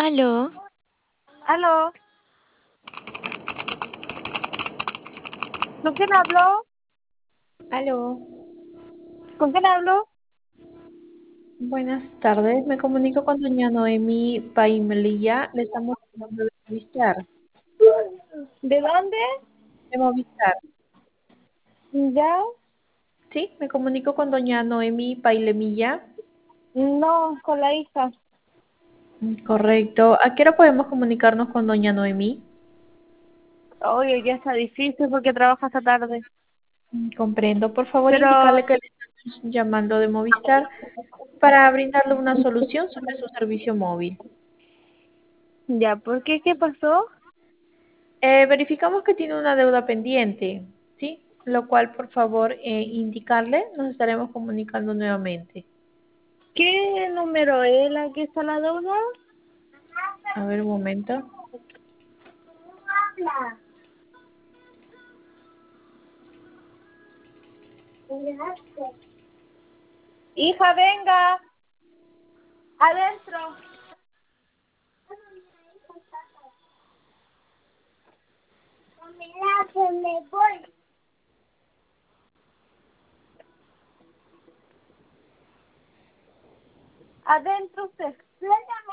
Aló, Aló, ¿con quién hablo? Aló, ¿Con quién hablo? buenas tardes. Me comunico con doña Noemí Paimlilla. Le estamos hablando de Movistar. ¿De dónde? De Movistar. ¿Ya? Sí, me comunico con doña Noemí Pailemilla. No, con la hija. Correcto. ¿A qué hora podemos comunicarnos con doña Noemí? Oye, ya está difícil porque trabaja esta tarde. Comprendo. Por favor, Pero, indicarle que le estamos llamando de Movistar para brindarle una solución sobre su servicio móvil. ya, ¿por qué? ¿Qué pasó? Verificamos que tiene una deuda pendiente, ¿sí? Lo cual, por favor, indicarle, nos estaremos comunicando nuevamente. ¿Qué número es la que está la deuda? A ver, un momento. Hija, venga, adentro. Me voy. Adentro usted.